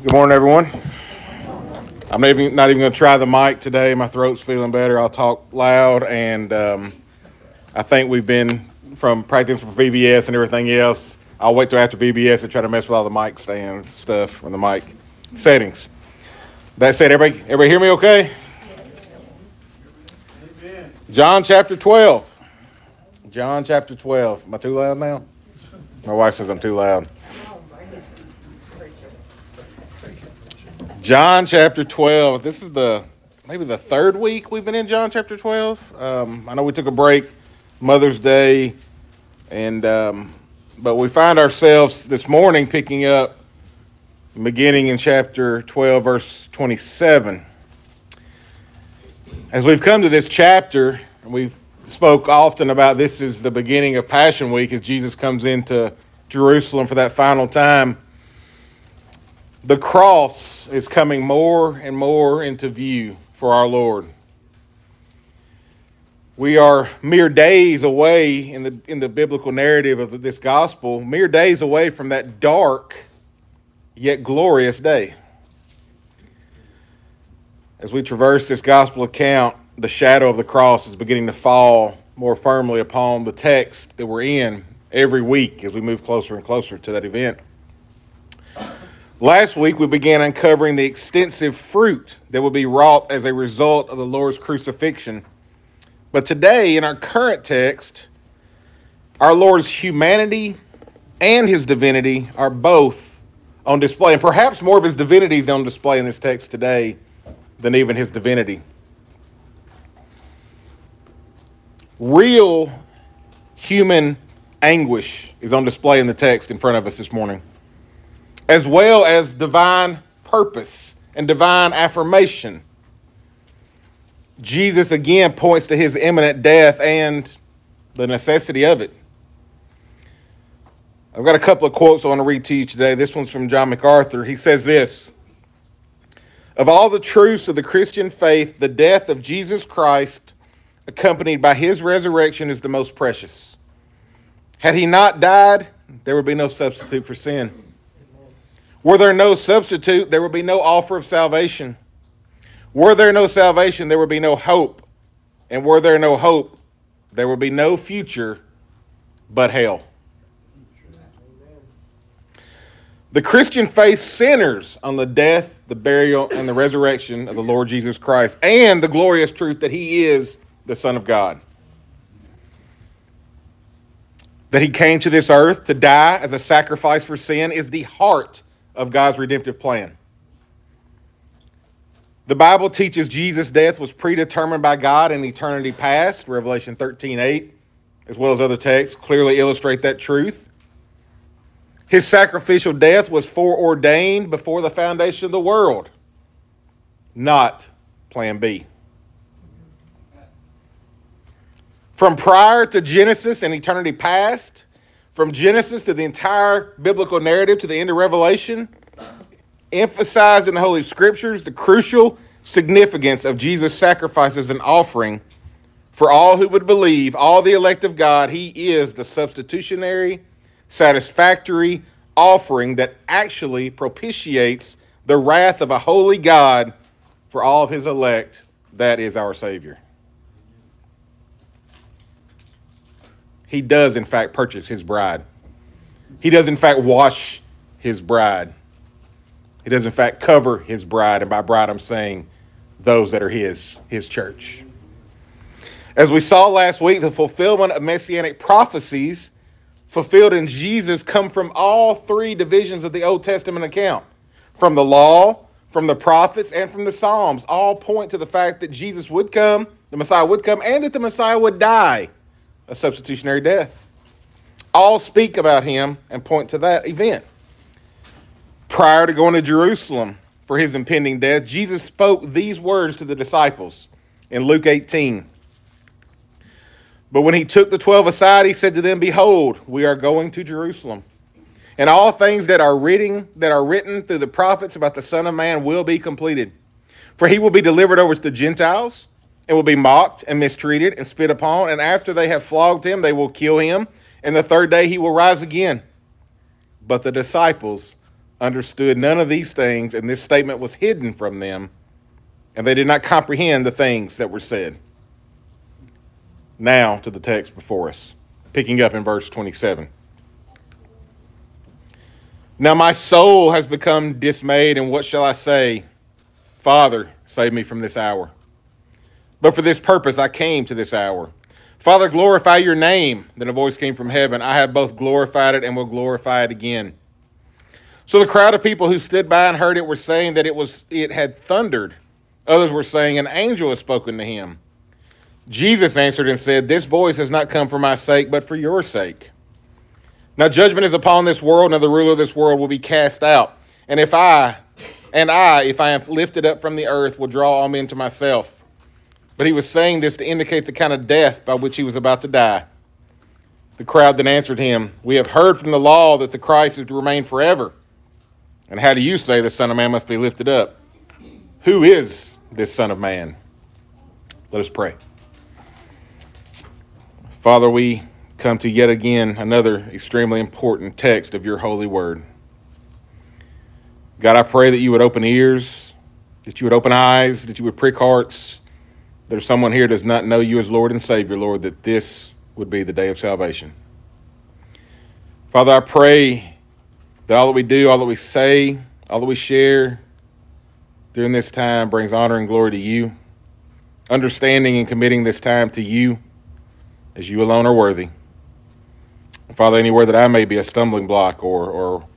Good morning, everyone. I'm not even going to try the mic today. My throat's feeling better. I'll talk loud, and I think we've been from practice for VBS and everything else. I'll wait till after VBS and try to mess with all the mic stand stuff and the mic settings. That said, everybody hear me okay? Yes. John chapter 12. John chapter 12. Am I too loud now? My wife says I'm too loud. John chapter 12. This is maybe the third week we've been in John chapter 12. I know we took a break, Mother's Day, and but we find ourselves this morning picking up, beginning in chapter 12, verse 27. As we've come to this chapter, and we've spoke often about this is the beginning of Passion Week as Jesus comes into Jerusalem for that final time. The cross is coming more and more into view for our Lord. We are mere days away in the biblical narrative of this gospel, mere days away from that dark yet glorious day. As we traverse this gospel account, the shadow of the cross is beginning to fall more firmly upon the text that we're in every week as we move closer and closer to that event. Last week, we began uncovering the extensive fruit that would be wrought as a result of the Lord's crucifixion. But today, in our current text, our Lord's humanity and his divinity are both on display. And perhaps more of his divinity is on display in this text today than even his divinity. Real human anguish is on display in the text in front of us this morning, as well as divine purpose and divine affirmation. Jesus again points to his imminent death and the necessity of it. I've got a couple of quotes I want to read to you today. This one's from John MacArthur. He says this: "Of all the truths of the Christian faith, the death of Jesus Christ, accompanied by his resurrection, is the most precious. Had he not died, there would be no substitute for sin. Were there no substitute, there would be no offer of salvation. Were there no salvation, there would be no hope. And were there no hope, there would be no future but hell." The Christian faith centers on the death, the burial, and the resurrection of the Lord Jesus Christ, and the glorious truth that he is the Son of God. That he came to this earth to die as a sacrifice for sin is the heart of God's redemptive plan. The Bible teaches Jesus' death was predetermined by God in eternity past. Revelation 13:8, as well as other texts, clearly illustrate that truth. His sacrificial death was foreordained before the foundation of the world, not plan B. From prior to Genesis and eternity past, from Genesis to the entire biblical narrative to the end of Revelation, emphasized in the Holy Scriptures the crucial significance of Jesus' sacrifice as an offering for all who would believe, all the elect of God. He is the substitutionary, satisfactory offering that actually propitiates the wrath of a holy God for all of his elect. That is our Savior. He does, in fact, purchase his bride. He does, in fact, wash his bride. He does, in fact, cover his bride. And by bride, I'm saying those that are his church. As we saw last week, the fulfillment of messianic prophecies fulfilled in Jesus come from all three divisions of the Old Testament account. From the law, from the prophets, and from the Psalms. All point to the fact that Jesus would come, the Messiah would come, and that the Messiah would die a substitutionary death. All speak about him and point to that event. Prior to going to Jerusalem for his impending death, Jesus spoke these words to the disciples in Luke 18. "But when he took the 12 aside, he said to them, 'Behold, we are going to Jerusalem. And all things that are written through the prophets about the Son of Man will be completed. For he will be delivered over to the Gentiles, and will be mocked and mistreated and spit upon. And after they have flogged him, they will kill him. And the third day he will rise again.' But the disciples understood none of these things, and this statement was hidden from them, and they did not comprehend the things that were said. Now to the text before us, picking up in verse 27. Now my soul has become dismayed, and what shall I say? Father, save me from this hour. But for this purpose I came to this hour. Father, glorify your name. Then a voice came from heaven. I have both glorified it and will glorify it again. So the crowd of people who stood by and heard it were saying that it had thundered. Others were saying an angel has spoken to him. Jesus answered and said, this voice has not come for my sake, but for your sake. Now judgment is upon this world, and the ruler of this world will be cast out. And if I am lifted up from the earth, will draw all men to myself. But he was saying this to indicate the kind of death by which he was about to die. The crowd then answered him, we have heard from the law that the Christ is to remain forever. And how do you say the Son of Man must be lifted up? Who is this Son of Man? Let us pray. Father, we come to yet again another extremely important text of your holy word. God, I pray that you would open ears, that you would open eyes, that you would prick hearts. There's someone here that does not know you as Lord and Savior, Lord, that this would be the day of salvation. Father, I pray that all that we do, all that we say, all that we share during this time brings honor and glory to you, understanding and committing this time to you as you alone are worthy. Father, anywhere that I may be a stumbling block or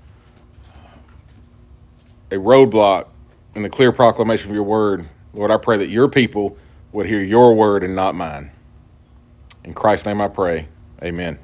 a roadblock in the clear proclamation of your word, Lord, I pray that your people would hear your word and not mine. In Christ's name I pray, amen.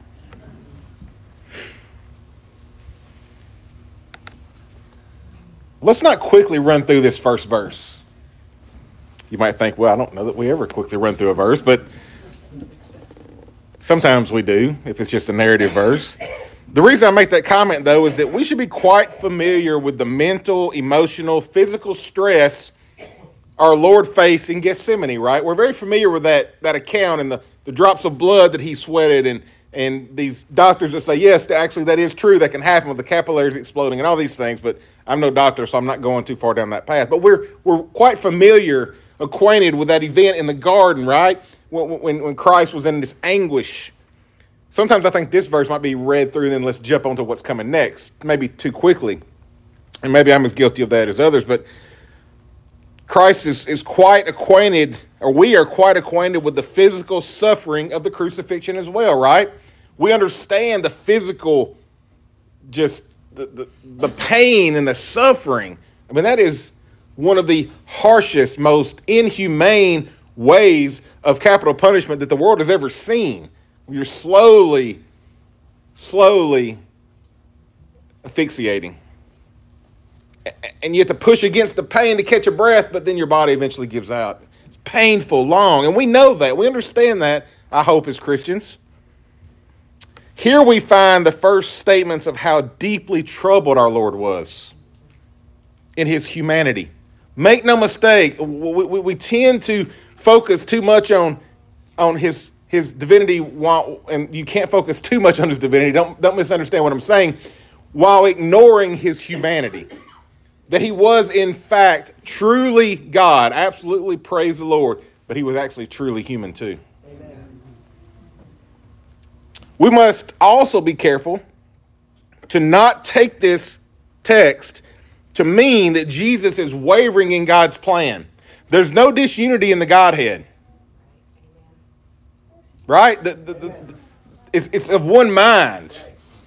Let's not quickly run through this first verse. You might think, well, I don't know that we ever quickly run through a verse, but sometimes we do, if it's just a narrative verse. The reason I make that comment, though, is that we should be quite familiar with the mental, emotional, physical stress our Lord faced in Gethsemane, right? We're very familiar with that account and the drops of blood that he sweated and these doctors that say, yes, actually that is true. That can happen with the capillaries exploding and all these things, but I'm no doctor, so I'm not going too far down that path. But we're quite familiar, acquainted with that event in the garden, right? When Christ was in this anguish. Sometimes I think this verse might be read through, and then let's jump onto what's coming next, maybe too quickly. And maybe I'm as guilty of that as others, but Christ is quite acquainted, or we are quite acquainted with the physical suffering of the crucifixion as well, right? We understand the physical, just the pain and the suffering. I mean, that is one of the harshest, most inhumane ways of capital punishment that the world has ever seen. You're slowly asphyxiating. And you have to push against the pain to catch a breath, but then your body eventually gives out. It's painful, long, and we know that. We understand that, I hope, as Christians. Here we find the first statements of how deeply troubled our Lord was in his humanity. Make no mistake, we tend to focus too much on his divinity, and you can't focus too much on his divinity. Don't misunderstand what I'm saying, while ignoring his humanity. That he was, in fact, truly God. Absolutely, praise the Lord. But he was actually truly human too. Amen. We must also be careful to not take this text to mean that Jesus is wavering in God's plan. There's no disunity in the Godhead. Right? It's of one mind.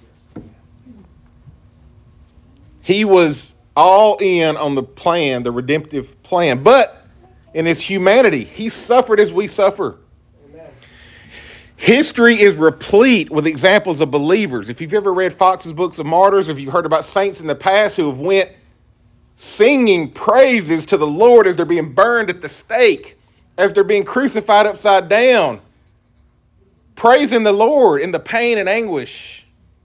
He was all in on the plan, the redemptive plan. But in his humanity, he suffered as we suffer. Amen. History is replete with examples of believers. If you've ever read Fox's Books of Martyrs, or if you've heard about saints in the past who have went singing praises to the Lord as they're being burned at the stake, as they're being crucified upside down, praising the Lord in the pain and anguish.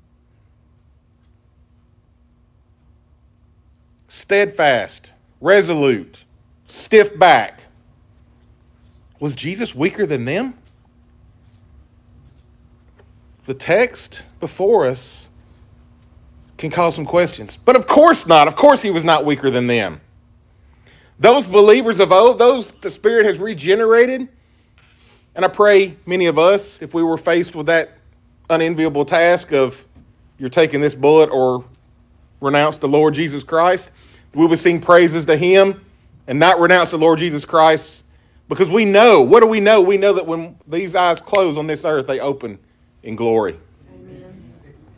Steadfast, resolute, stiff back. Was Jesus weaker than them? The text before us can cause some questions. But of course not. Of course he was not weaker than them. Those believers of old, those the Spirit has regenerated, and I pray many of us, if we were faced with that unenviable task of you're taking this bullet or renounce the Lord Jesus Christ, we would sing praises to him and not renounce the Lord Jesus Christ, because we know, what do we know? We know that when these eyes close on this earth, they open in glory. Amen.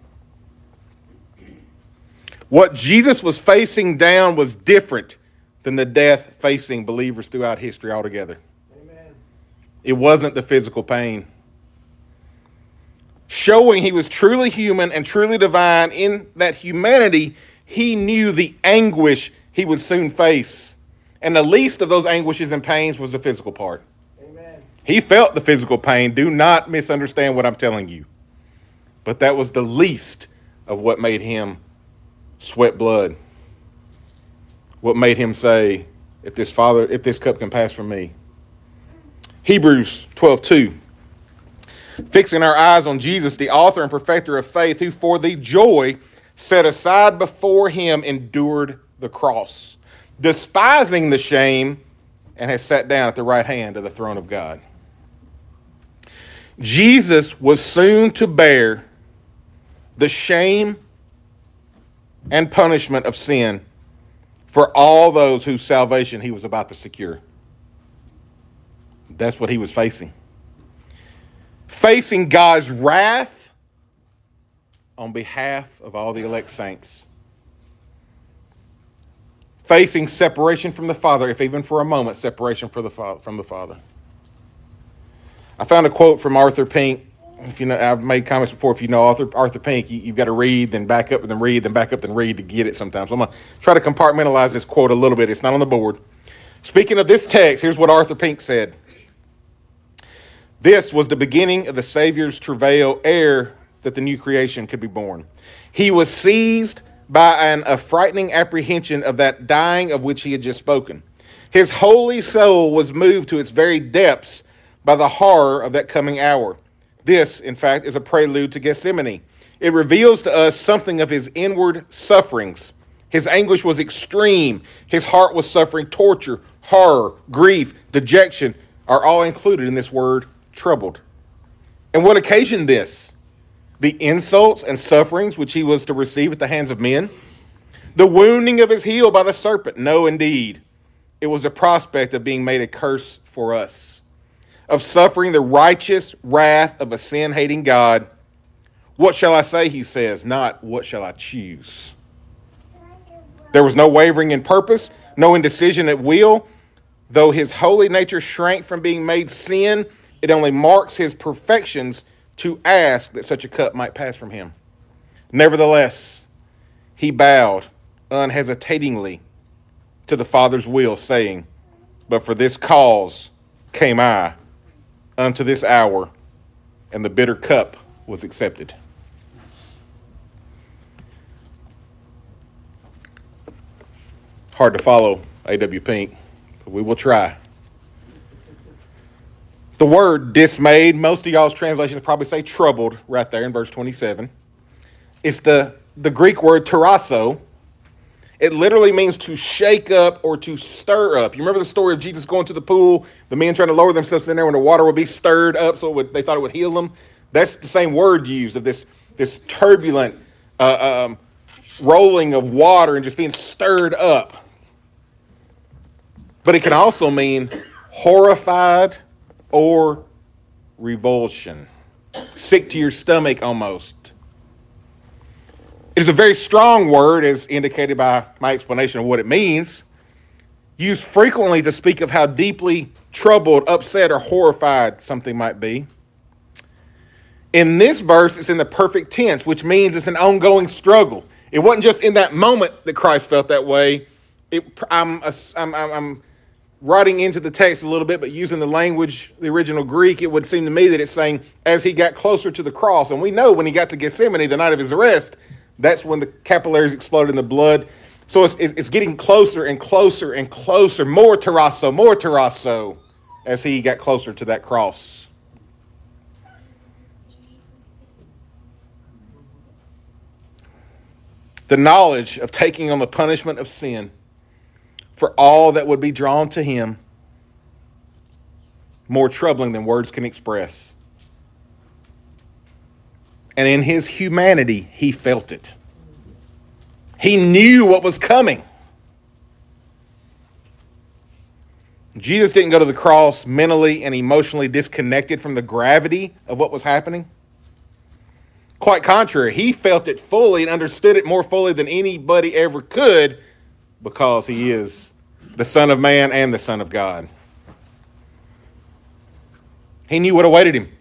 What Jesus was facing down was different than the death facing believers throughout history altogether. Amen. It wasn't the physical pain. Showing he was truly human and truly divine, in that humanity, he knew the anguish he would soon face. And the least of those anguishes and pains was the physical part. Amen. He felt the physical pain. Do not misunderstand what I'm telling you. But that was the least of what made him sweat blood. What made him say, if this cup can pass from me. Hebrews 12:2. Fixing our eyes on Jesus, the author and perfecter of faith, who for the joy set aside before him endured the cross, despising the shame, and has sat down at the right hand of the throne of God. Jesus was soon to bear the shame and punishment of sin for all those whose salvation he was about to secure. That's what he was facing. Facing God's wrath on behalf of all the elect saints. Facing separation from the Father, if even for a moment, separation from the Father. I found a quote from Arthur Pink. If you know, I've made comments before. If you know Arthur Pink, you've got to read, then back up, and then read, then back up, then read to get it sometimes. So I'm going to try to compartmentalize this quote a little bit. It's not on the board. Speaking of this text, here's what Arthur Pink said. This was the beginning of the Savior's travail ere that the new creation could be born. He was seized by a frightening apprehension of that dying of which he had just spoken. His holy soul was moved to its very depths by the horror of that coming hour. This, in fact, is a prelude to Gethsemane. It reveals to us something of his inward sufferings. His anguish was extreme. His heart was suffering torture, horror, grief, dejection are all included in this word, troubled. And what occasioned this? The insults and sufferings which he was to receive at the hands of men? The wounding of his heel by the serpent? No, indeed. It was the prospect of being made a curse for us, of suffering the righteous wrath of a sin-hating God. What shall I say, he says, not what shall I choose. There was no wavering in purpose, no indecision at will. Though his holy nature shrank from being made sin, it only marks his perfections to ask that such a cup might pass from him. Nevertheless, he bowed unhesitatingly to the Father's will, saying, but for this cause came I unto this hour, and the bitter cup was accepted. Hard to follow A.W. Pink, but we will try. The word dismayed, most of y'all's translations probably say troubled right there in verse 27. It's the Greek word tarasso. It literally means to shake up or to stir up. You remember the story of Jesus going to the pool, the men trying to lower themselves in there when the water would be stirred up so they thought it would heal them? That's the same word used of this turbulent rolling of water and just being stirred up. But it can also mean horrified or revulsion. Sick to your stomach almost. It is a very strong word, as indicated by my explanation of what it means, used frequently to speak of how deeply troubled, upset, or horrified something might be. In this verse, it's in the perfect tense, which means it's an ongoing struggle. It wasn't just in that moment that Christ felt that way. I'm writing into the text a little bit, but using the language, the original Greek, it would seem to me that it's saying as he got closer to the cross. And we know when he got to Gethsemane, the night of his arrest, that's when the capillaries exploded in the blood. So it's getting closer and closer and closer, more tarasso, as he got closer to that cross. The knowledge of taking on the punishment of sin for all that would be drawn to him, more troubling than words can express. And in his humanity, he felt it. He knew what was coming. Jesus didn't go to the cross mentally and emotionally disconnected from the gravity of what was happening. Quite contrary, he felt it fully and understood it more fully than anybody ever could, because he is the Son of Man and the Son of God. He knew what awaited him.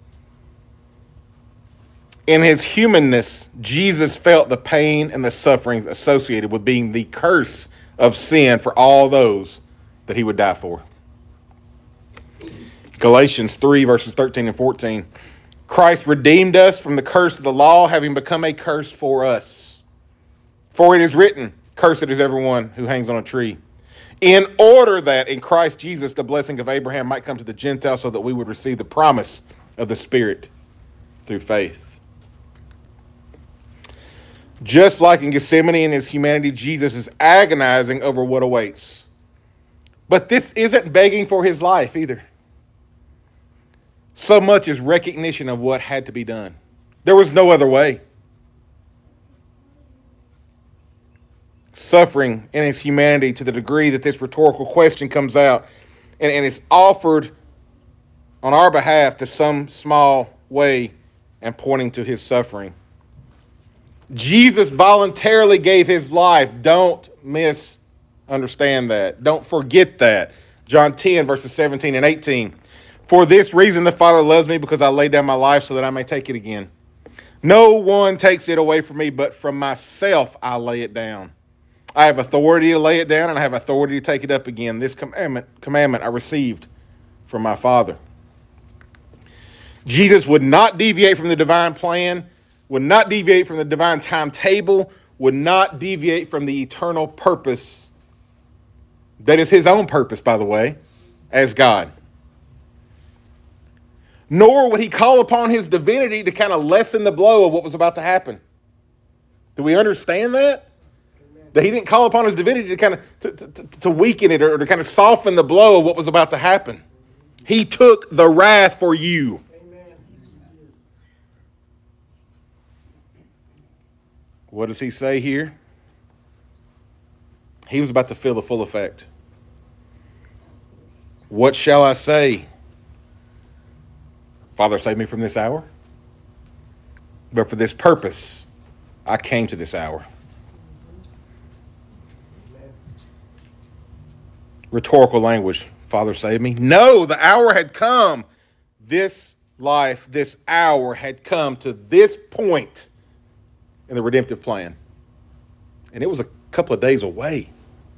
In his humanness, Jesus felt the pain and the sufferings associated with being the curse of sin for all those that he would die for. Galatians 3, verses 13 and 14. Christ redeemed us from the curse of the law, having become a curse for us. For it is written, cursed is everyone who hangs on a tree, in order that in Christ Jesus the blessing of Abraham might come to the Gentiles, so that we would receive the promise of the Spirit through faith. Just like in Gethsemane in his humanity, Jesus is agonizing over what awaits. But this isn't begging for his life either. So much as recognition of what had to be done. There was no other way. Suffering in his humanity to the degree that this rhetorical question comes out and it's offered on our behalf to some small way and pointing to his suffering. Jesus voluntarily gave his life. Don't misunderstand that. Don't forget that. John 10, verses 17 and 18. For this reason the Father loves me, because I lay down my life so that I may take it again. No one takes it away from me, but from myself I lay it down. I have authority to lay it down, and I have authority to take it up again. This commandment I received from my Father. Jesus would not deviate from the divine plan, would not deviate from the divine timetable, would not deviate from the eternal purpose that is his own purpose, by the way, as God. Nor would he call upon his divinity to kind of lessen the blow of what was about to happen. Do we understand that? That he didn't call upon his divinity to kind of to weaken it or to kind of soften the blow of what was about to happen. He took the wrath for you. What does he say here? He was about to feel the full effect. What shall I say? Father, save me from this hour. But for this purpose, I came to this hour. Rhetorical language. Father, save me. No, the hour had come. This life, this hour had come to this point in the redemptive plan. And it was a couple of days away.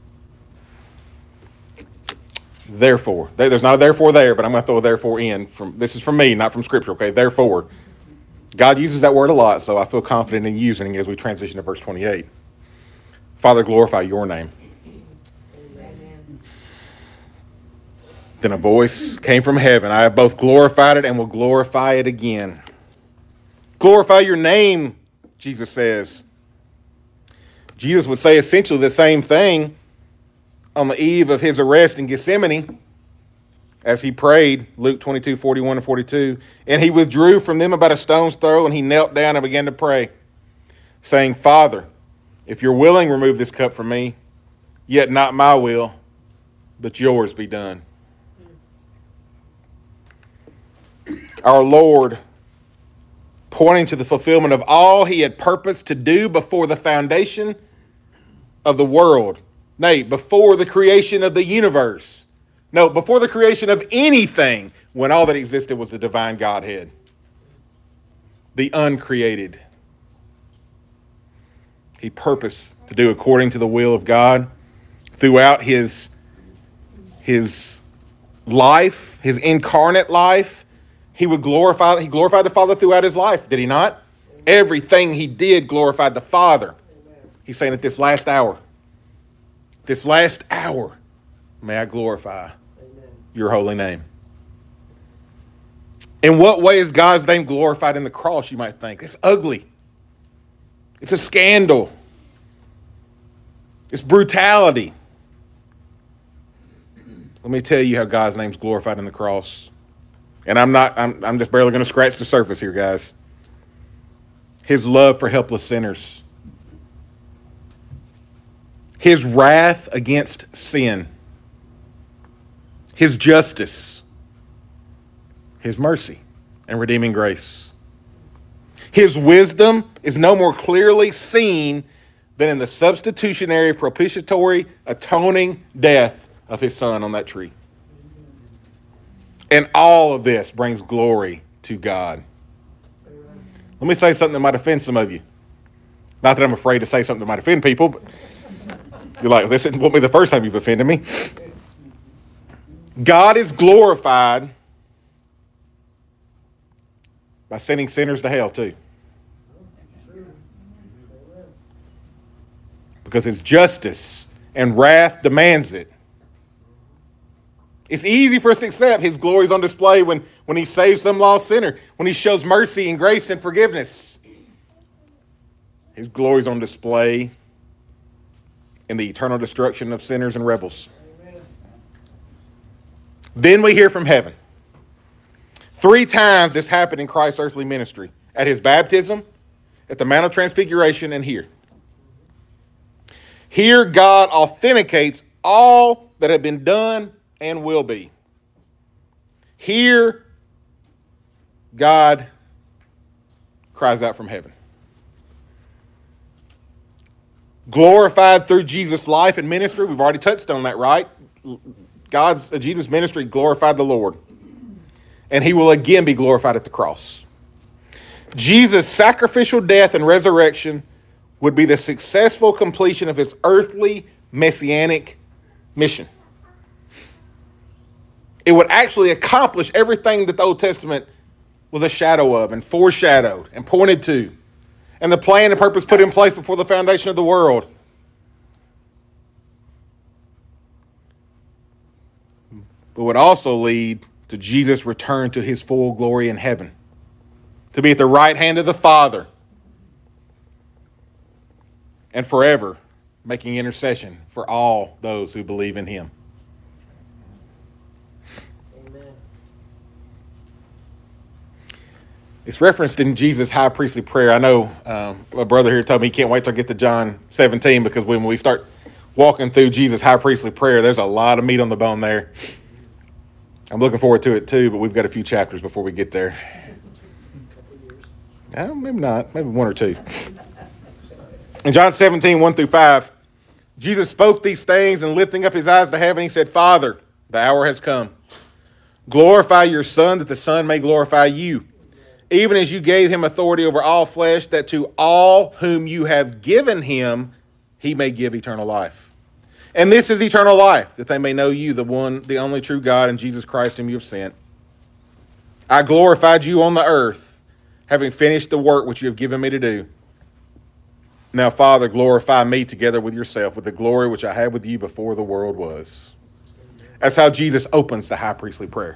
Therefore, there's not a therefore there, but I'm going to throw a therefore in. This is from me, not from Scripture, okay? Therefore. God uses that word a lot, so I feel confident in using it as we transition to verse 28. Father, glorify your name. Amen. Then a voice came from heaven. I have both glorified it and will glorify it again. Glorify your name, Jesus says. Jesus would say essentially the same thing on the eve of his arrest in Gethsemane as he prayed, Luke 22, 41 and 42. And he withdrew from them about a stone's throw, and he knelt down and began to pray, saying, Father, if you're willing, remove this cup from me, yet not my will, but yours be done. Our Lord, pointing to the fulfillment of all he had purposed to do before the foundation of the world. Nay, before the creation of the universe. No, before the creation of anything, when all that existed was the divine Godhead. The uncreated. He purposed to do according to the will of God throughout his life, his incarnate life. He glorified the Father throughout his life, did he not? Everything he did glorified the Father. He's saying at this last hour, may I glorify your holy name. In what way is God's name glorified in the cross, you might think? It's ugly. It's a scandal. It's brutality. Let me tell you how God's name's glorified in the cross. And I'm just barely going to scratch the surface here, guys. His love for helpless sinners. His wrath against sin. His justice. His mercy and redeeming grace. His wisdom is no more clearly seen than in the substitutionary, propitiatory, atoning death of his son on that tree. And all of this brings glory to God. Let me say something that might offend some of you. Not that I'm afraid to say something that might offend people, but you're like, this won't be the first time you've offended me. God is glorified by sending sinners to hell too. Because his justice and wrath demands it. It's easy for us to accept his glory is on display when he saves some lost sinner, when he shows mercy and grace and forgiveness. His glory is on display in the eternal destruction of sinners and rebels. Amen. Then we hear from heaven. 3 times this happened in Christ's earthly ministry. At his baptism, at the Mount of Transfiguration, and here. Here God authenticates all that had been done and will be. Here God cries out from heaven. Glorified through Jesus' life and ministry. We've already touched on that, right? Jesus' ministry glorified the Lord. And he will again be glorified at the cross. Jesus' sacrificial death and resurrection would be the successful completion of his earthly messianic mission. It would actually accomplish everything that the Old Testament was a shadow of and foreshadowed and pointed to. And the plan and purpose put in place before the foundation of the world. But would also lead to Jesus' return to his full glory in heaven. To be at the right hand of the Father. And forever making intercession for all those who believe in him. Amen. It's referenced in Jesus' high priestly prayer. I know my brother here told me he can't wait till I get to John 17 because when we start walking through Jesus' high priestly prayer, there's a lot of meat on the bone there. I'm looking forward to it too, but we've got a few chapters before we get there. Maybe not. Maybe 1 or 2. In John 17, 1 through 5, Jesus spoke these things and lifting up his eyes to heaven, he said, Father, the hour has come. Glorify your Son, that the Son may glorify you, even as you gave him authority over all flesh, that to all whom you have given him, he may give eternal life. And this is eternal life, that they may know you, the one, the only true God, and Jesus Christ whom you have sent. I glorified you on the earth, having finished the work which you have given me to do. Now, Father, glorify me together with yourself, with the glory which I had with you before the world was. That's how Jesus opens the high priestly prayer.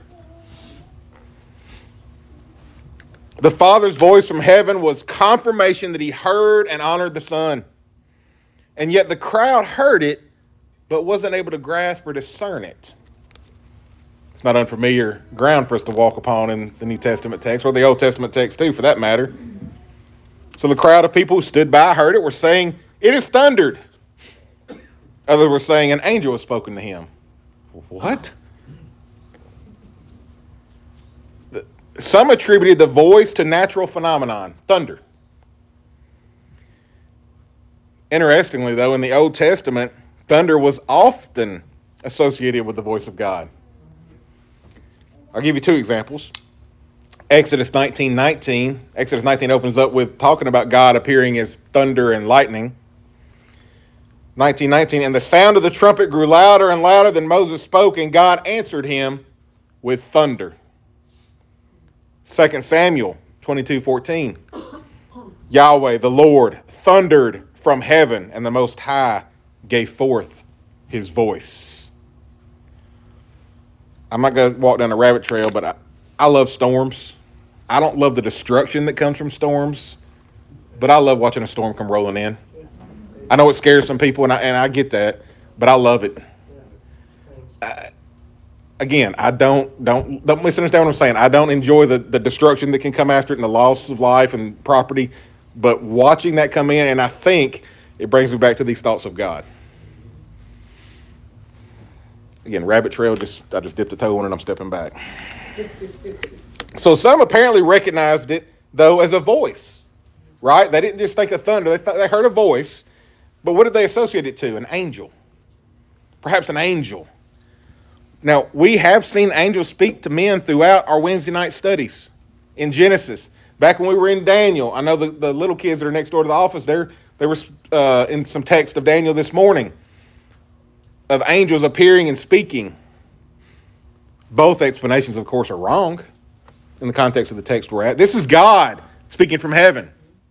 The Father's voice from heaven was confirmation that he heard and honored the Son. And yet the crowd heard it, but wasn't able to grasp or discern it. It's not unfamiliar ground for us to walk upon in the New Testament text, or the Old Testament text too, for that matter. So the crowd of people who stood by, heard it, were saying, it is thundered. Others were saying, an angel has spoken to him. What? Some attributed the voice to natural phenomenon, thunder. Interestingly, though, in the Old Testament, thunder was often associated with the voice of God. I'll give you 2 examples. Exodus 19:19. Exodus 19 opens up with talking about God appearing as thunder and lightning. 19:19, and the sound of the trumpet grew louder and louder. Then Moses spoke, and God answered him with thunder. 2 Samuel 22:14. Yahweh, the Lord, thundered from heaven, and the Most High gave forth his voice. I'm not going to walk down a rabbit trail, but I love storms. I don't love the destruction that comes from storms, but I love watching a storm come rolling in. I know it scares some people, and I get that, but I love it. Again, I don't misunderstand what I'm saying. I don't enjoy the destruction that can come after it and the loss of life and property, but watching that come in, and I think it brings me back to these thoughts of God. Again, rabbit trail, I just dipped a toe in it and I'm stepping back. So some apparently recognized it, though, as a voice, right? They didn't just think of thunder. They heard a voice, but what did they associate it to? An angel. Perhaps an angel. Now, we have seen angels speak to men throughout our Wednesday night studies in Genesis. Back when we were in Daniel, I know the little kids that are next door to the office, they were in some text of Daniel this morning of angels appearing and speaking. Both explanations, of course, are wrong in the context of the text we're at. This is God speaking from heaven.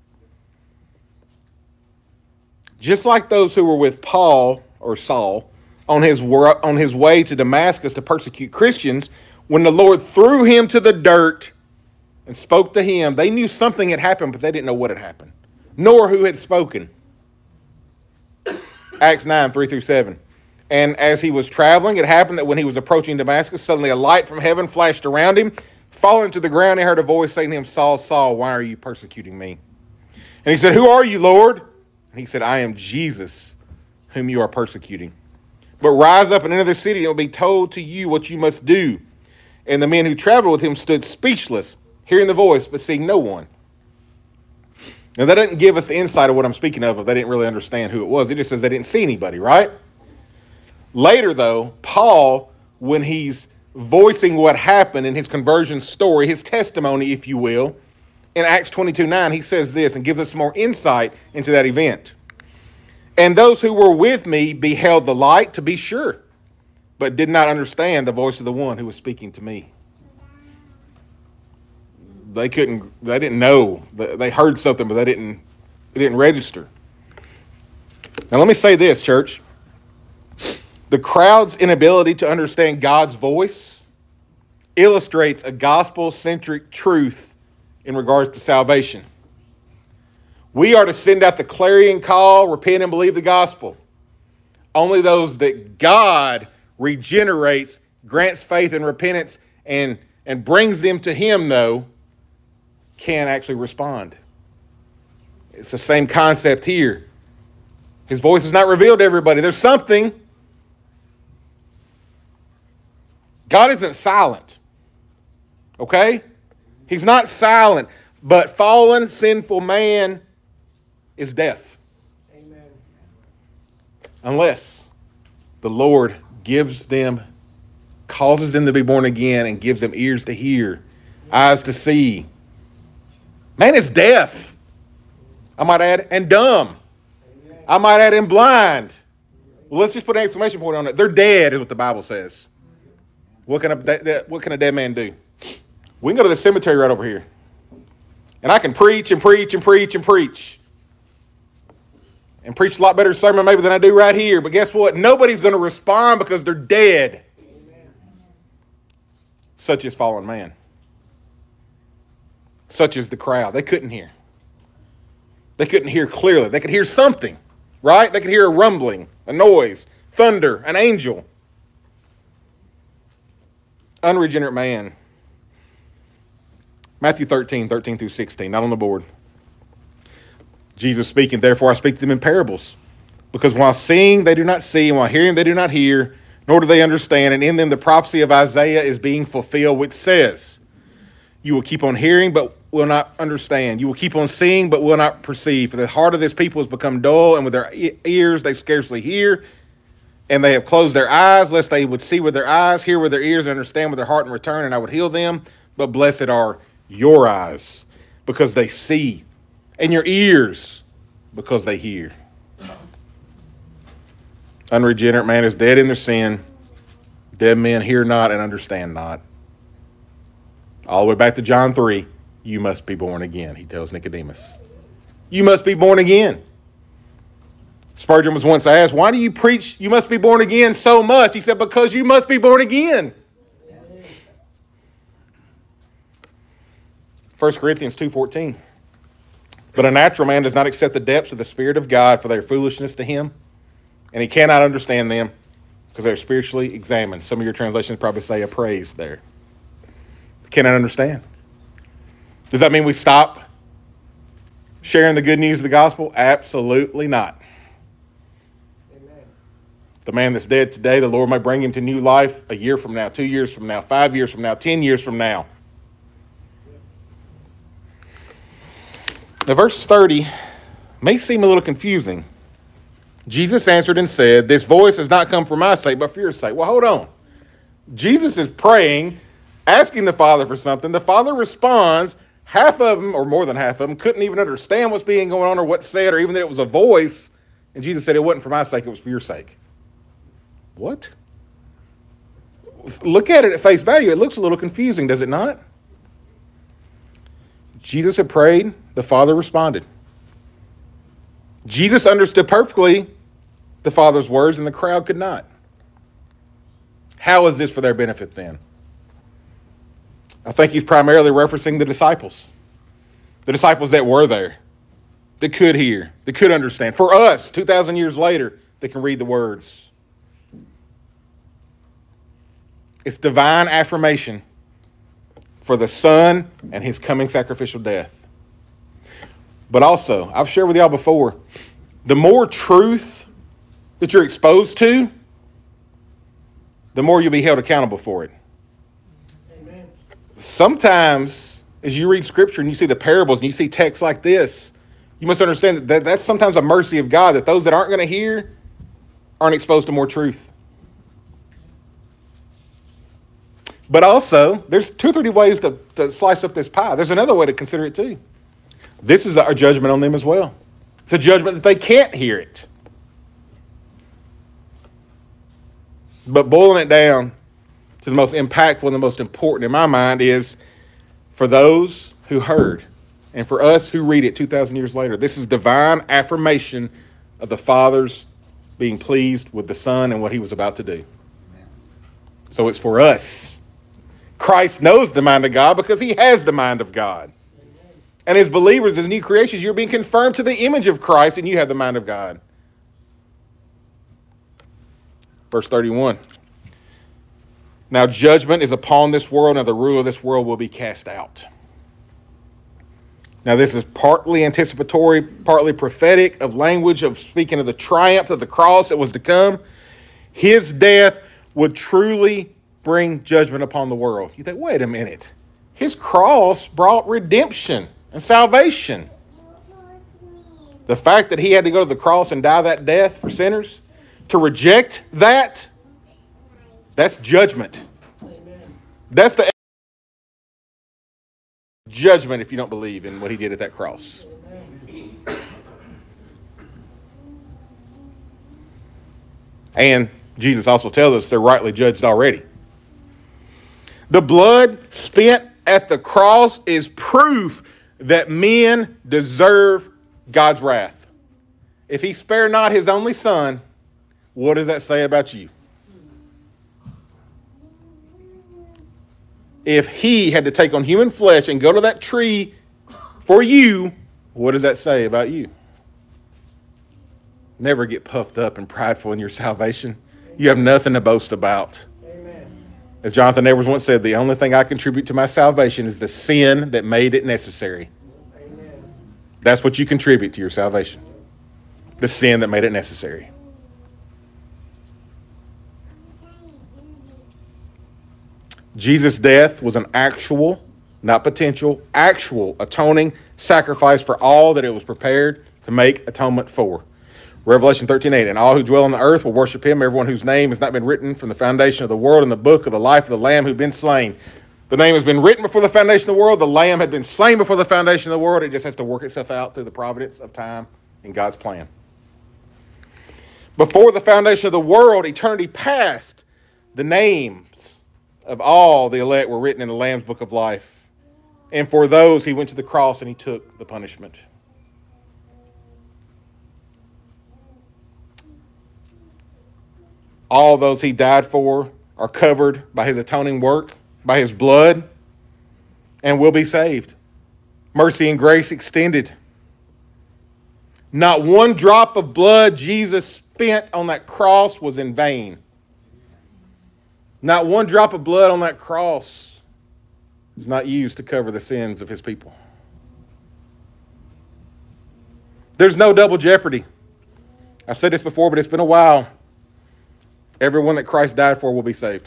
Just like those who were with Paul or Saul on his way to Damascus to persecute Christians, when the Lord threw him to the dirt and spoke to him, they knew something had happened, but they didn't know what had happened, nor who had spoken. Acts 9, 3-7. And as he was traveling, it happened that when he was approaching Damascus, suddenly a light from heaven flashed around him. Falling to the ground, he heard a voice saying to him, Saul, Saul, why are you persecuting me? And he said, who are you, Lord? And he said, I am Jesus, whom you are persecuting. But rise up and enter the city, and it will be told to you what you must do. And the men who traveled with him stood speechless, hearing the voice, but seeing no one. Now, that doesn't give us the insight of what I'm speaking of if they didn't really understand who it was. It just says they didn't see anybody, right? Later, though, Paul, when he's voicing what happened in his conversion story, his testimony, if you will, in Acts 22:9, he says this and gives us some more insight into that event. And those who were with me beheld the light, to be sure, but did not understand the voice of the one who was speaking to me. They didn't know. They heard something, but it didn't register. Now let me say this, church. The crowd's inability to understand God's voice illustrates a gospel-centric truth in regards to salvation. We are to send out the clarion call, repent and believe the gospel. Only those that God regenerates, grants faith and repentance, and brings them to him, though, can actually respond. It's the same concept here. His voice is not revealed to everybody. There's something. God isn't silent. Okay? He's not silent. But fallen, sinful man is deaf. Amen. Unless the Lord causes them to be born again and gives them ears to hear, eyes to see. Man is deaf. I might add, and dumb. Amen. I might add, and blind. Well, let's just put an exclamation point on it. They're dead, is what the Bible says. What can a dead man do? We can go to the cemetery right over here. And I can preach and preach and preach and preach. And preach a lot better sermon maybe than I do right here. But guess what? Nobody's going to respond because they're dead. Amen. Such is fallen man. Such is the crowd. They couldn't hear. They couldn't hear clearly. They could hear something, right? They could hear a rumbling, a noise, thunder, an angel. Unregenerate man. Matthew 13:13-16, not on the board. Jesus speaking, therefore I speak to them in parables, because while seeing they do not see, and while hearing they do not hear, nor do they understand, and in them the prophecy of Isaiah is being fulfilled, which says, you will keep on hearing, but will not understand. You will keep on seeing, but will not perceive. For the heart of this people has become dull, and with their ears they scarcely hear, and they have closed their eyes, lest they would see with their eyes, hear with their ears, and understand with their heart, and return, and I would heal them. But blessed are your eyes, because they see, and your ears, because they hear. Unregenerate man is dead in their sin. Dead men hear not and understand not. All the way back to John 3, you must be born again, he tells Nicodemus. You must be born again. Spurgeon was once asked, why do you preach you must be born again so much? He said, because you must be born again. 1 Corinthians 2:14. But a natural man does not accept the depths of the Spirit of God, for they are foolishness to him, and he cannot understand them because they're spiritually examined. Some of your translations probably say appraised there. Cannot understand. Does that mean we stop sharing the good news of the gospel? Absolutely not. Amen. The man that's dead today, the Lord may bring him to new life a year from now, 2 years from now, 5 years from now, 10 years from now. Now, verse 30 may seem a little confusing. Jesus answered and said, "This voice has not come for my sake, but for your sake." Well, hold on. Jesus is praying, asking the Father for something. The Father responds. Half of them, or more than half of them, couldn't even understand what's being going on or what's said, or even that it was a voice. And Jesus said, "It wasn't for my sake, it was for your sake." What? Look at it at face value. It looks a little confusing, does it not? Jesus had prayed. The Father responded. Jesus understood perfectly the Father's words, and the crowd could not. How is this for their benefit then? I think he's primarily referencing the disciples that were there, that could hear, that could understand. For us, 2,000 years later, that can read the words. It's divine affirmation for the Son and his coming sacrificial death. But also, I've shared with y'all before, the more truth that you're exposed to, the more you'll be held accountable for it. Amen. Sometimes, as you read Scripture and you see the parables and you see texts like this, you must understand that that's sometimes a mercy of God, that those that aren't going to hear aren't exposed to more truth. But also, there's 2 or 3 ways to slice up this pie. There's another way to consider it too. This is a judgment on them as well. It's a judgment that they can't hear it. But boiling it down to the most impactful and the most important in my mind is for those who heard and for us who read it 2,000 years later. This is divine affirmation of the Father's being pleased with the Son and what he was about to do. So it's for us. Christ knows the mind of God because he has the mind of God. And as believers, as new creations, you're being confirmed to the image of Christ and you have the mind of God. Verse 31. Now judgment is upon this world, and the ruler of this world will be cast out. Now this is partly anticipatory, partly prophetic of language of speaking of the triumph of the cross that was to come. His death would truly bring judgment upon the world. You think, wait a minute. His cross brought redemption and salvation. The fact that he had to go to the cross and die that death for sinners, to reject that, that's judgment. Amen. That's the judgment if you don't believe in what he did at that cross. Amen. And Jesus also tells us they're rightly judged already. The blood spent at the cross is proof that men deserve God's wrath. If he spared not his only Son, what does that say about you? If he had to take on human flesh and go to that tree for you, what does that say about you? Never get puffed up and prideful in your salvation. You have nothing to boast about. Amen. As Jonathan Edwards once said, the only thing I contribute to my salvation is the sin that made it necessary. Amen. That's what you contribute to your salvation. The sin that made it necessary. Jesus' death was an actual, not potential, actual atoning sacrifice for all that it was prepared to make atonement for. Revelation 13:8, and all who dwell on the earth will worship him, everyone whose name has not been written from the foundation of the world in the book of the life of the Lamb who'd been slain. The name has been written before the foundation of the world. The Lamb had been slain before the foundation of the world. It just has to work itself out through the providence of time and God's plan. Before the foundation of the world, eternity past, the names of all the elect were written in the Lamb's book of life. And for those, he went to the cross and he took the punishment. All those he died for are covered by his atoning work, by his blood, and will be saved. Mercy and grace extended. Not one drop of blood Jesus spent on that cross was in vain. Not one drop of blood on that cross was not used to cover the sins of his people. There's no double jeopardy. I've said this before, but it's been a while. Everyone that Christ died for will be saved.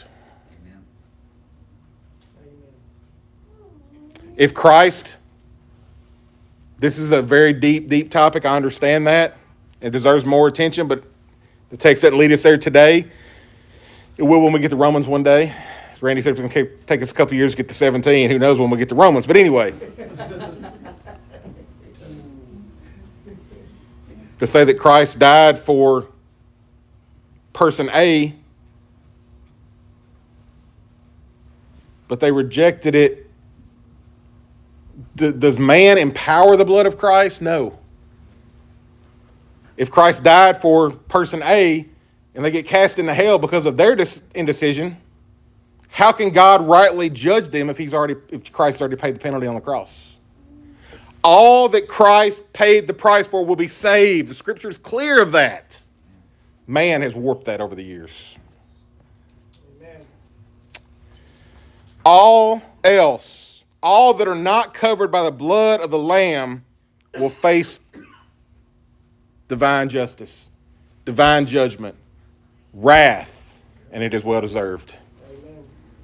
If Christ, this is a very deep, deep topic. I understand that. It deserves more attention, but the text that lead us there today, it will when we get to Romans one day. As Randy said, it's going to take us a couple years to get to 17. Who knows when we get to Romans? But anyway, to say that Christ died for person A, but they rejected it. Does man empower the blood of Christ? No. If Christ died for person A and they get cast into hell because of their indecision, how can God rightly judge them if Christ already paid the penalty on the cross? All that Christ paid the price for will be saved. The scripture is clear of that. Man has warped that over the years. Amen. All else, all that are not covered by the blood of the Lamb will face divine justice, divine judgment, wrath, and it is well deserved. Amen.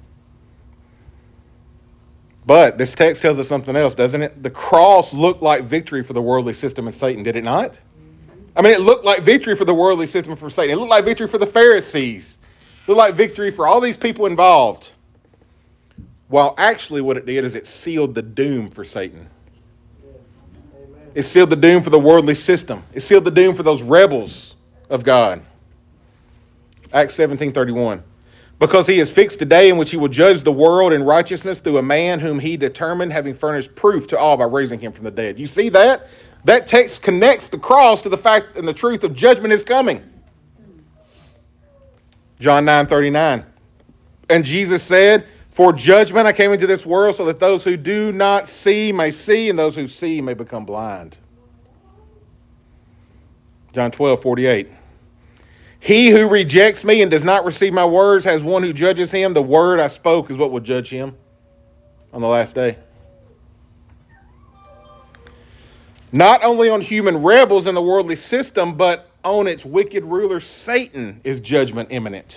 But this text tells us something else, doesn't it? The cross looked like victory for the worldly system and Satan, did it not? I mean, it looked like victory for the worldly system for Satan. It looked like victory for the Pharisees. It looked like victory for all these people involved. While actually what it did is it sealed the doom for Satan. It sealed the doom for the worldly system. It sealed the doom for those rebels of God. Acts 17:31. Because he has fixed a day in which he will judge the world in righteousness through a man whom he determined, having furnished proof to all by raising him from the dead. You see that? That text connects the cross to the fact and the truth of judgment is coming. John 9:39. And Jesus said, for judgment I came into this world so that those who do not see may see and those who see may become blind. John 12:48. He who rejects me and does not receive my words has one who judges him. The word I spoke is what will judge him on the last day. Not only on human rebels in the worldly system, but on its wicked ruler, Satan, is judgment imminent.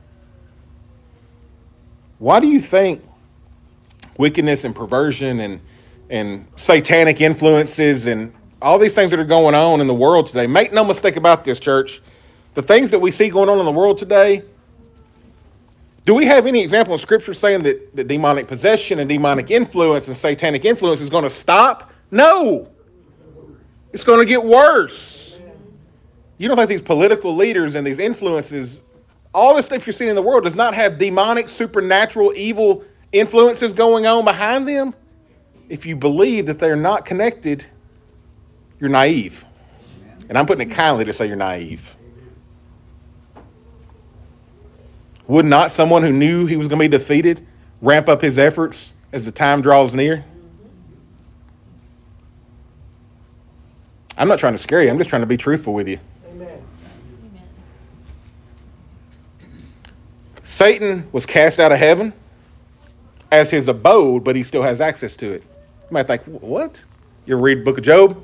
Why do you think wickedness and perversion and satanic influences and all these things that are going on in the world today, make no mistake about this, church, the things that we see going on in the world today, do we have any example in Scripture saying that demonic possession and demonic influence and satanic influence is going to stop? No. It's going to get worse. You don't think these political leaders and these influences, all this stuff you're seeing in the world does not have demonic, supernatural, evil influences going on behind them? If you believe that they're not connected, you're naive. And I'm putting it kindly to say you're naive. Would not someone who knew he was going to be defeated ramp up his efforts as the time draws near? I'm not trying to scare you. I'm just trying to be truthful with you. Amen. Satan was cast out of heaven as his abode, but he still has access to it. You might think, what? You ever read the book of Job?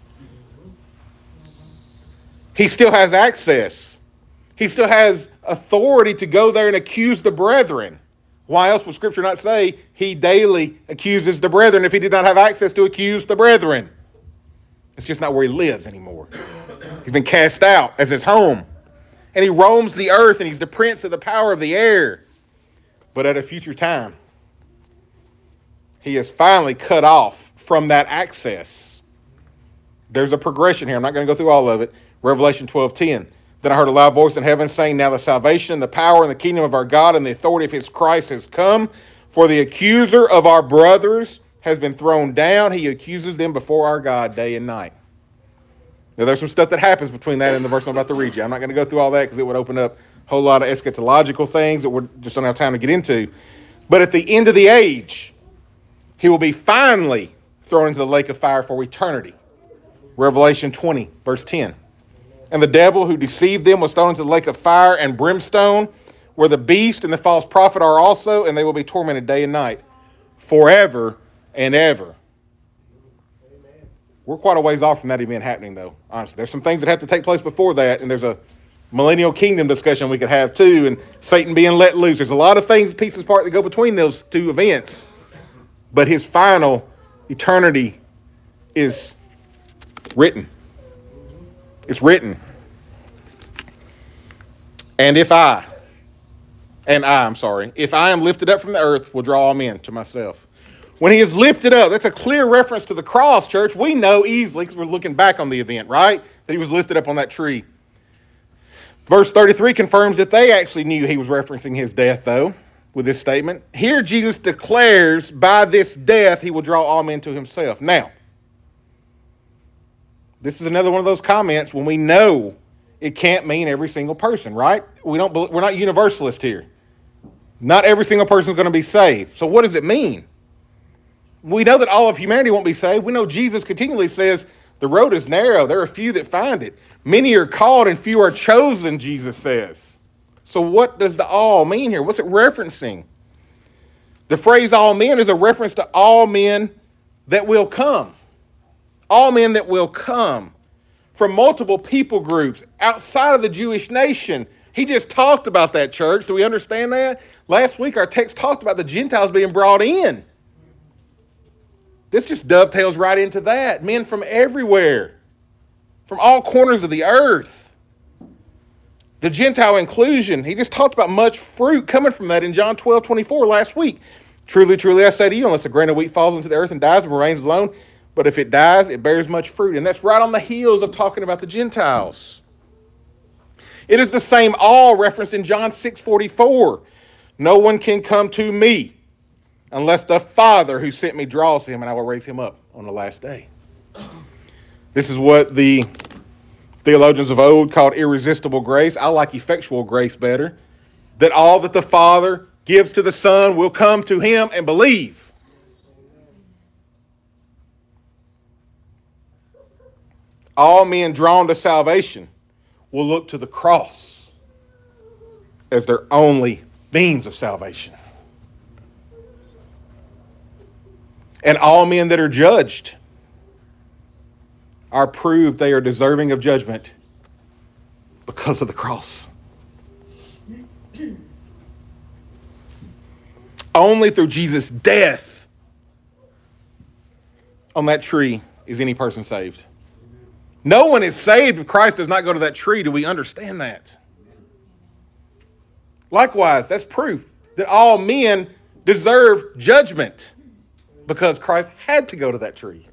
He still has access. He still has authority to go there and accuse the brethren. Why else would Scripture not say he daily accuses the brethren if he did not have access to accuse the brethren? It's just not where he lives anymore. He's been cast out as his home. And he roams the earth and he's the prince of the power of the air. But at a future time, he is finally cut off from that access. There's a progression here. I'm not going to go through all of it. Revelation 12:10. Then I heard a loud voice in heaven saying, now the salvation, the power, and the kingdom of our God and the authority of his Christ has come. For the accuser of our brothers has been thrown down. He accuses them before our God day and night. Now, there's some stuff that happens between that and the verse I'm about to read you. I'm not going to go through all that because it would open up a whole lot of eschatological things that we just don't have time to get into. But at the end of the age, he will be finally thrown into the lake of fire for eternity. Revelation 20, verse 10. And the devil who deceived them was thrown into the lake of fire and brimstone, where the beast and the false prophet are also, and they will be tormented day and night, forever and ever. We're quite a ways off from that event happening, though, honestly. There's some things that have to take place before that, and there's a millennial kingdom discussion we could have, too, and Satan being let loose. There's a lot of things, pieces apart, that go between those two events. But his final eternity is written. It's written. And if I am lifted up from the earth, will draw all men to myself. When he is lifted up, that's a clear reference to the cross, church. We know easily, because we're looking back on the event, right? That he was lifted up on that tree. Verse 33 confirms that they actually knew he was referencing his death, though, with this statement. Here Jesus declares, by this death he will draw all men to himself. Now, this is another one of those comments when we know it can't mean every single person, right? We're not universalist here. Not every single person is going to be saved. So what does it mean? We know that all of humanity won't be saved. We know Jesus continually says the road is narrow. There are few that find it. Many are called and few are chosen, Jesus says. So what does the all mean here? What's it referencing? The phrase all men is a reference to all men that will come. All men that will come from multiple people groups outside of the Jewish nation. He just talked about that, church. Do we understand that? Last week our text talked about the Gentiles being brought in. This just dovetails right into that. Men from everywhere, from all corners of the earth. The Gentile inclusion, he just talked about much fruit coming from that in John 12:24 last week. Truly, truly, I say to you, unless a grain of wheat falls into the earth and dies and remains alone, but if it dies, it bears much fruit. And that's right on the heels of talking about the Gentiles. It is the same all referenced in John 6:44. No one can come to me unless the Father who sent me draws him, and I will raise him up on the last day. This is what the theologians of old called irresistible grace. I like effectual grace better. That all that the Father gives to the Son will come to him and believe. All men drawn to salvation will look to the cross as their only means of salvation. And all men that are judged are proved they are deserving of judgment because of the cross. Only through Jesus' death on that tree is any person saved. No one is saved if Christ does not go to that tree. Do we understand that? Likewise, that's proof that all men deserve judgment because Christ had to go to that tree.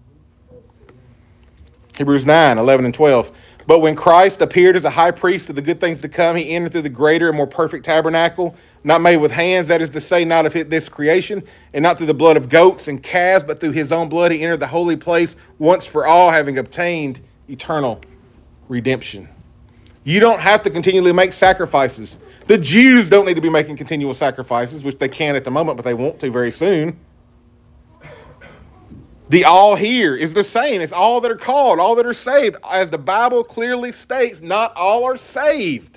Hebrews 9, 11 and 12. But when Christ appeared as a high priest of the good things to come, he entered through the greater and more perfect tabernacle, not made with hands, that is to say, not of this creation, and not through the blood of goats and calves, but through his own blood he entered the holy place once for all, having obtained eternal redemption. You don't have to continually make sacrifices. The Jews don't need to be making continual sacrifices, which they can at the moment, but they won't to very soon. The all here is the same. It's all that are called, all that are saved. As the Bible clearly states, not all are saved.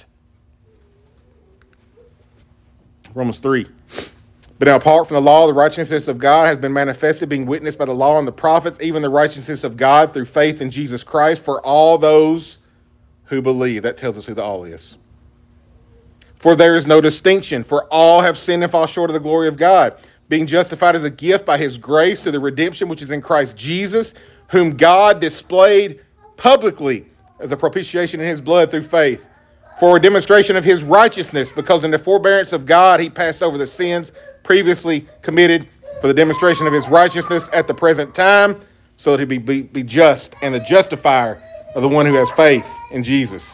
Romans 3. But now apart from the law, the righteousness of God has been manifested, being witnessed by the law and the prophets, even the righteousness of God through faith in Jesus Christ for all those who believe. That tells us who the all is. For there is no distinction, for all have sinned and fall short of the glory of God, being justified as a gift by his grace through the redemption which is in Christ Jesus, whom God displayed publicly as a propitiation in his blood through faith, for a demonstration of his righteousness, because in the forbearance of God he passed over the sins previously committed for the demonstration of his righteousness at the present time, so that he be just and the justifier of the one who has faith in Jesus.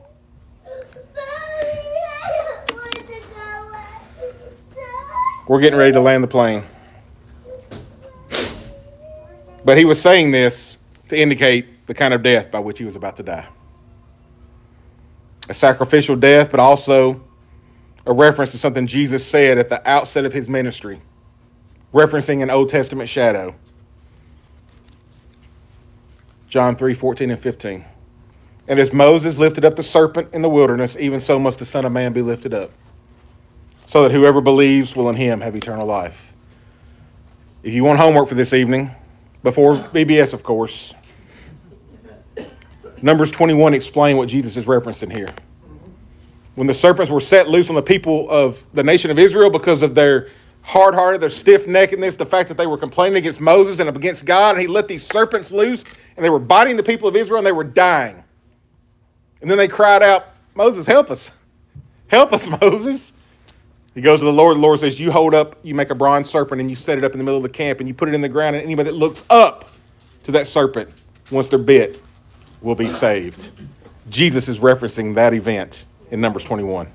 We're getting ready to land the plane. But he was saying this to indicate the kind of death by which he was about to die. A sacrificial death, but also a reference to something Jesus said at the outset of his ministry, referencing an Old Testament shadow. John 3:14 and 15. And as Moses lifted up the serpent in the wilderness, even so must the Son of Man be lifted up, so that whoever believes will in him have eternal life. If you want homework for this evening, before VBS, of course, Numbers 21 explain what Jesus is referencing here. When the serpents were set loose on the people of the nation of Israel because of their hard-hearted, their stiff-neckedness, the fact that they were complaining against Moses and against God, and he let these serpents loose, and they were biting the people of Israel, and they were dying. And then they cried out, Moses, help us. Help us, Moses. He goes to the Lord says, you hold up, you make a bronze serpent, and you set it up in the middle of the camp, and you put it in the ground, and anybody that looks up to that serpent, once they're bit, will be saved. Jesus is referencing that event in Numbers 21.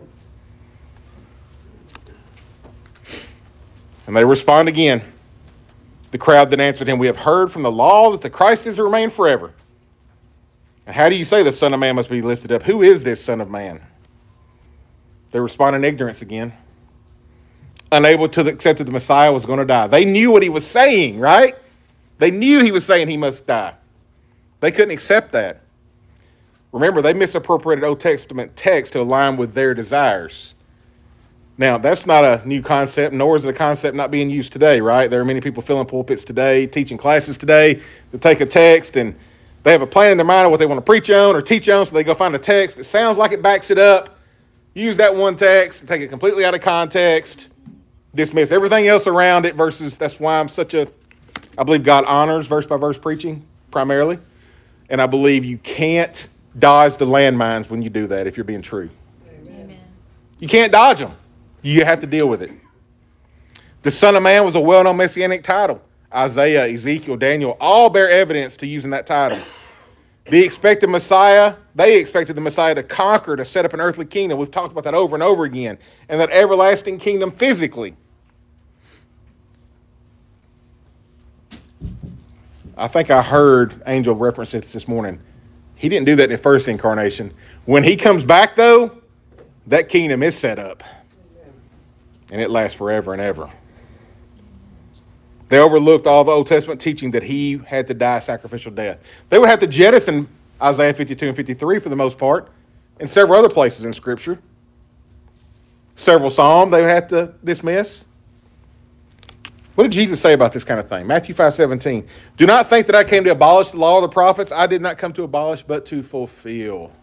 And they respond again. The crowd then answered him, we have heard from the law that the Christ is to remain forever. And how do you say the Son of Man must be lifted up? Who is this Son of Man? They respond in ignorance again, unable to accept that the Messiah was going to die. They knew what he was saying, right? They knew he was saying he must die. They couldn't accept that. Remember, they misappropriated Old Testament text to align with their desires. Now, that's not a new concept, nor is it a concept not being used today, right? There are many people filling pulpits today, teaching classes today, that take a text and they have a plan in their mind of what they want to preach on or teach on, so they go find a text that sounds like it backs it up, use that one text, take it completely out of context, dismiss everything else around it versus, that's why I believe God honors verse-by-verse preaching primarily, and I believe you can't dodge the landmines when you do that if you're being true. Amen. You can't dodge them. You have to deal with it. The Son of Man was a well-known messianic title. Isaiah, Ezekiel, Daniel, all bear evidence to using that title. They expected the Messiah to conquer, to set up an earthly kingdom. We've talked about that over and over again. And that everlasting kingdom physically. I think I heard Angel reference this morning. He didn't do that in the first incarnation. When he comes back, though, that kingdom is set up. And it lasts forever and ever. They overlooked all the Old Testament teaching that he had to die a sacrificial death. They would have to jettison Isaiah 52 and 53 for the most part, and several other places in Scripture. Several Psalms they would have to dismiss. What did Jesus say about this kind of thing? Matthew 5:17. Do not think that I came to abolish the law of the prophets. I did not come to abolish, but to fulfill.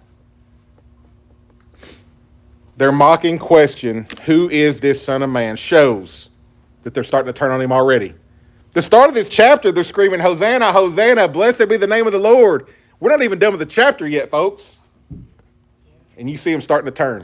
Their mocking question, who is this Son of Man, shows that they're starting to turn on him already. The start of this chapter, they're screaming, Hosanna, Hosanna, blessed be the name of the Lord. We're not even done with the chapter yet, folks. And you see them starting to turn.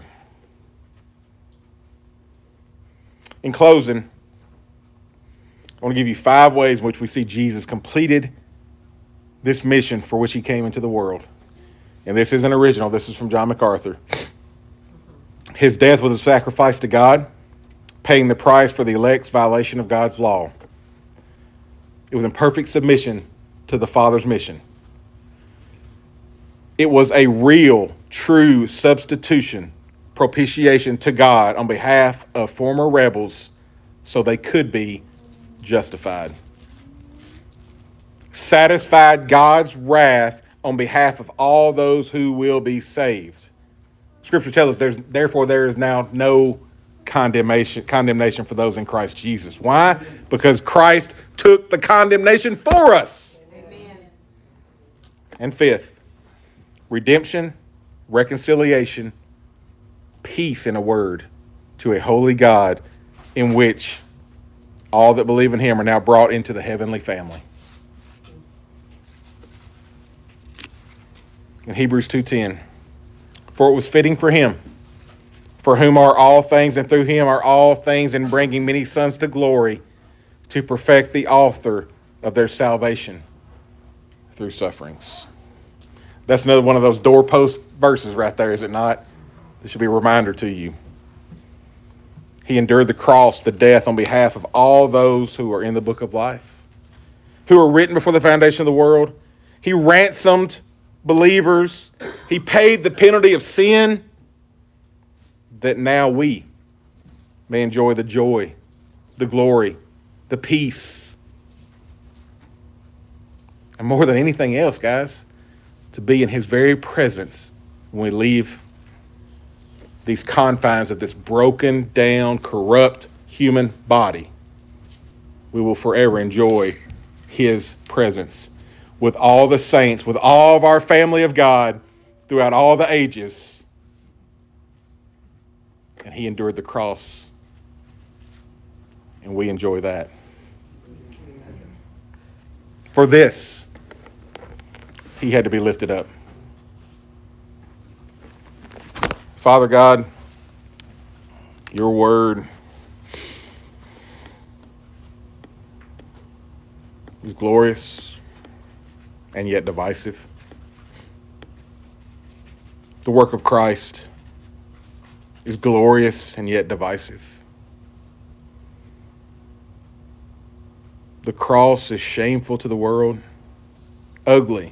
In closing, I want to give you 5 ways in which we see Jesus completed this mission for which he came into the world. And this isn't original. This is from John MacArthur. His death was a sacrifice to God, paying the price for the elect's violation of God's law. It was in perfect submission to the Father's mission. It was a real, true substitution, propitiation to God on behalf of former rebels so they could be justified. Satisfied God's wrath on behalf of all those who will be saved. Scripture tells us therefore there is now no condemnation for those in Christ Jesus. Why? Because Christ took the condemnation for us. Amen. And 5th, redemption, reconciliation, peace in a word to a holy God in which all that believe in him are now brought into the heavenly family. In Hebrews 2:10, for it was fitting for him, for whom are all things, and through him are all things, in bringing many sons to glory, to perfect the author of their salvation through sufferings. That's another one of those doorpost verses right there, is it not? This should be a reminder to you. He endured the cross, the death, on behalf of all those who are in the book of life, who were written before the foundation of the world. He ransomed believers. He paid the penalty of sin that now we may enjoy the joy, the glory, the peace And more than anything else, guys, to be in his very presence when we leave these confines of this broken down, corrupt human body. We will forever enjoy his presence with all the saints, with all of our family of God throughout all the ages. And he endured the cross, and we enjoy that. For this, he had to be lifted up. Father God, your word is glorious and yet divisive. The work of Christ is glorious and yet divisive. The cross is shameful to the world, ugly.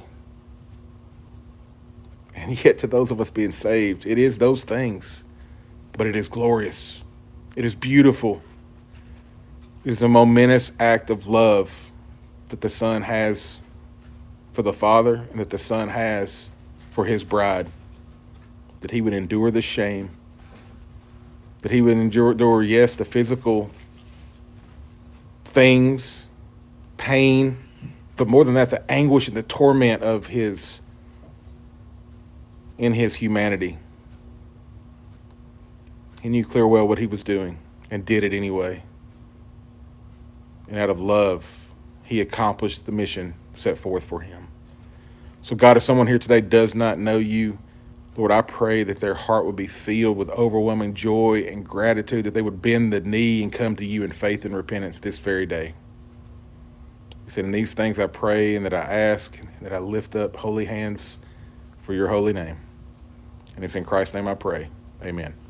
And yet to those of us being saved, it is those things, but it is glorious. It is beautiful. It is a momentous act of love that the Son has for the Father and that the Son has for his bride, that he would endure the shame, that he would endure, yes, the physical things, pain, but more than that, the anguish and the torment of in his humanity. He knew clear well what he was doing and did it anyway. And out of love, he accomplished the mission set forth for him. So God, if someone here today does not know you, Lord, I pray that their heart would be filled with overwhelming joy and gratitude, that they would bend the knee and come to you in faith and repentance this very day. He said, in these things I pray and that I ask and that I lift up holy hands for your holy name. And it's in Christ's name I pray. Amen.